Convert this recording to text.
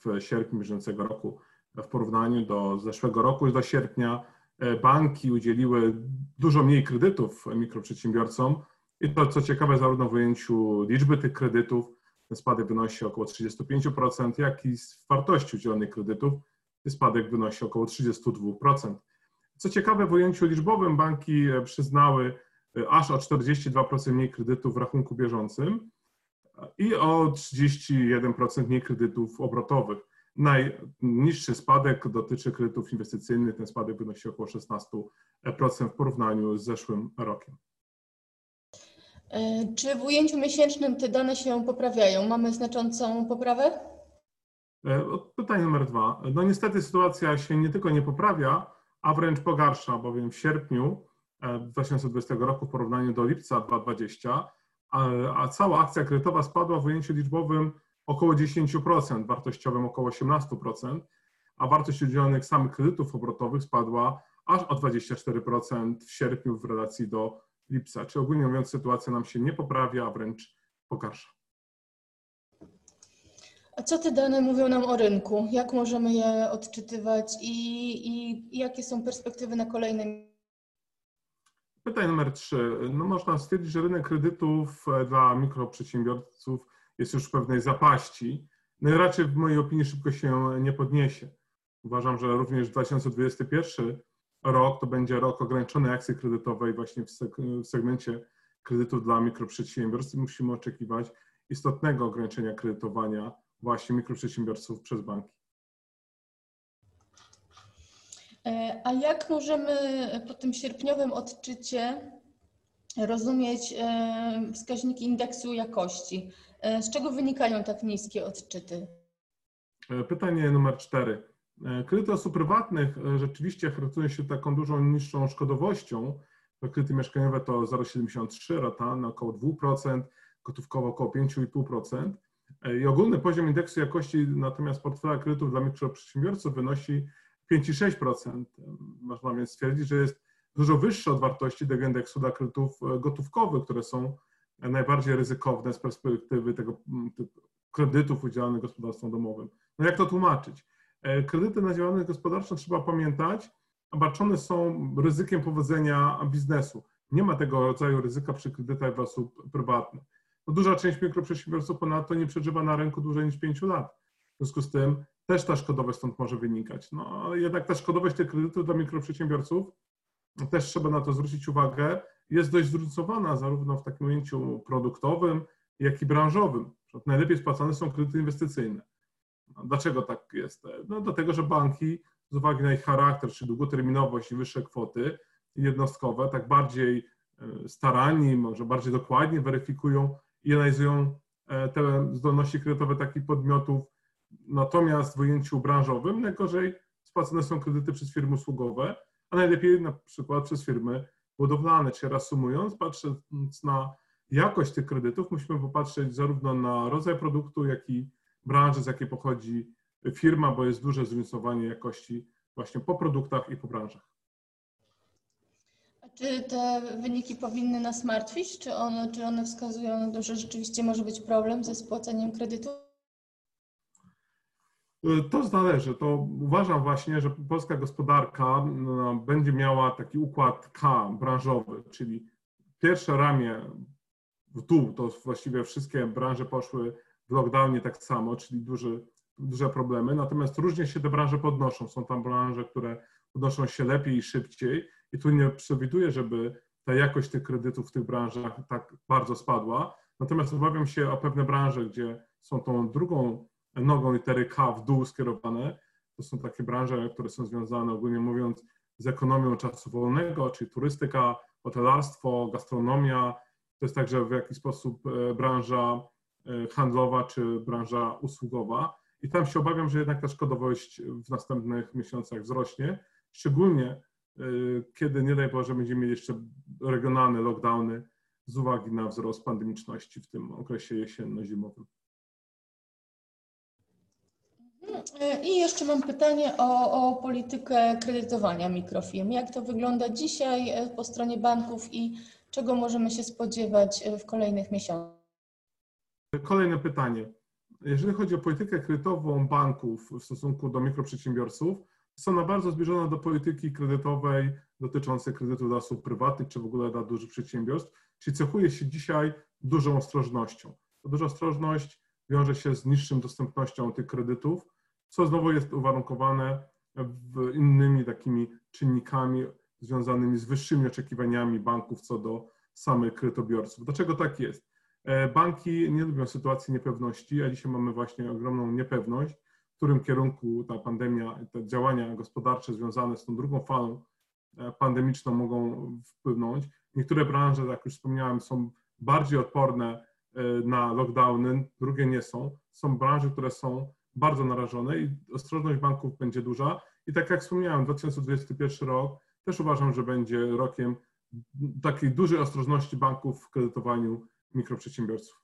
w sierpniu bieżącego roku w porównaniu do zeszłego roku, do sierpnia. Banki udzieliły dużo mniej kredytów mikroprzedsiębiorcom i to, co ciekawe, zarówno w ujęciu liczby tych kredytów, ten spadek wynosi około 35%, jak i z wartości udzielonych kredytów, ten spadek wynosi około 32%. Co ciekawe, w ujęciu liczbowym banki przyznały aż o 42% mniej kredytów w rachunku bieżącym i o 31% mniej kredytów obrotowych. Najniższy spadek dotyczy kredytów inwestycyjnych, ten spadek wynosi około 16% w porównaniu z zeszłym rokiem. Czy w ujęciu miesięcznym te dane się poprawiają? Mamy znaczącą poprawę? Pytanie numer 2. No niestety sytuacja się nie tylko nie poprawia, a wręcz pogarsza, bowiem w sierpniu 2020 roku w porównaniu do lipca 2020, a cała akcja kredytowa spadła w ujęciu liczbowym około 10%, wartościowym około 18%, a wartość udzielonych samych kredytów obrotowych spadła aż o 24% w sierpniu w relacji do lipca. Czyli ogólnie mówiąc, sytuacja nam się nie poprawia, a wręcz pogarsza. A co te dane mówią nam o rynku? Jak możemy je odczytywać i jakie są perspektywy na kolejne? Pytanie numer 3. No można stwierdzić, że rynek kredytów dla mikroprzedsiębiorców jest już w pewnej zapaści. No i raczej w mojej opinii szybko się nie podniesie. Uważam, że również 2021 rok to będzie rok ograniczonej akcji kredytowej właśnie w segmencie kredytów dla mikroprzedsiębiorstw. Musimy oczekiwać istotnego ograniczenia kredytowania właśnie mikroprzedsiębiorców przez banki. A jak możemy po tym sierpniowym odczycie rozumieć wskaźniki indeksu jakości? Z czego wynikają tak niskie odczyty? Pytanie numer 4. Kredyty osób prywatnych rzeczywiście charakteryzują się taką dużą niższą szkodowością. Kredyty mieszkaniowe to 0,73 rata na około 2%, gotówkowo około 5,5%. I ogólny poziom indeksu jakości natomiast portfela kredytów dla mikroprzedsiębiorców wynosi 5,6%. Można więc stwierdzić, że jest dużo wyższy od wartości tego indeksu dla kredytów gotówkowych, które są najbardziej ryzykowne z perspektywy tego kredytów udzielanych gospodarstwom domowym. No jak to tłumaczyć? Kredyty na działalność gospodarczą, trzeba pamiętać, obarczone są ryzykiem powodzenia biznesu. Nie ma tego rodzaju ryzyka przy kredytach dla osób prywatnych. No duża część mikroprzedsiębiorców ponadto nie przeżywa na rynku dłużej niż 5 lat. W związku z tym też ta szkodowość stąd może wynikać. No ale jednak ta szkodowość tych kredytów dla mikroprzedsiębiorców, też trzeba na to zwrócić uwagę, jest dość zróżnicowana zarówno w takim ujęciu produktowym, jak i branżowym. Najlepiej spłacane są kredyty inwestycyjne. Dlaczego tak jest? No dlatego, że banki z uwagi na ich charakter, czy długoterminowość i wyższe kwoty jednostkowe, tak bardziej starannie, może bardziej dokładnie weryfikują i analizują te zdolności kredytowe takich podmiotów. Natomiast w ujęciu branżowym najgorzej spłacane są kredyty przez firmy usługowe, a najlepiej na przykład przez firmy budowlane. Czyli reasumując, patrząc na jakość tych kredytów, musimy popatrzeć zarówno na rodzaj produktu, jak i branży, z jakiej pochodzi firma, bo jest duże zróżnicowanie jakości właśnie po produktach i po branżach. A czy te wyniki powinny nas martwić? Czy one wskazują na to, że rzeczywiście może być problem ze spłaceniem kredytu? To zależy. To uważam właśnie, że polska gospodarka będzie miała taki układ K branżowy, czyli pierwsze ramię w dół, to właściwie wszystkie branże poszły w lockdownie tak samo, czyli duże problemy, natomiast różnie się te branże podnoszą. Są tam branże, które podnoszą się lepiej i szybciej i tu nie przewiduję, żeby ta jakość tych kredytów w tych branżach tak bardzo spadła. Natomiast obawiam się o pewne branże, gdzie są tą drugą nogą litery K w dół skierowane. To są takie branże, które są związane ogólnie mówiąc z ekonomią czasu wolnego, czyli turystyka, hotelarstwo, gastronomia. To jest także w jakiś sposób branża handlowa czy branża usługowa. I tam się obawiam, że jednak ta szkodowość w następnych miesiącach wzrośnie, szczególnie kiedy, nie daj Boże, będziemy mieli jeszcze regionalne lockdowny z uwagi na wzrost pandemiczności w tym okresie jesienno-zimowym. I jeszcze mam pytanie o politykę kredytowania mikrofirm. Jak to wygląda dzisiaj po stronie banków i czego możemy się spodziewać w kolejnych miesiącach? Kolejne pytanie. jeżeli chodzi o politykę kredytową banków w stosunku do mikroprzedsiębiorców, jest ona bardzo zbliżona do polityki kredytowej dotyczącej kredytu dla osób prywatnych, czy w ogóle dla dużych przedsiębiorstw, czyli cechuje się dzisiaj dużą ostrożnością. Ta duża ostrożność wiąże się z niższą dostępnością tych kredytów, co znowu jest uwarunkowane innymi takimi czynnikami związanymi z wyższymi oczekiwaniami banków co do samych kredytobiorców. Dlaczego tak jest? Banki nie lubią sytuacji niepewności, a dzisiaj mamy właśnie ogromną niepewność, w którym kierunku ta pandemia, te działania gospodarcze związane z tą drugą falą pandemiczną mogą wpłynąć. Niektóre branże, jak już wspomniałem, są bardziej odporne na lockdowny, drugie nie są. Są branże, które są bardzo narażone i ostrożność banków będzie duża. I tak jak wspomniałem, 2021 rok też uważam, że będzie rokiem takiej dużej ostrożności banków w kredytowaniu mikroprzedsiębiorców.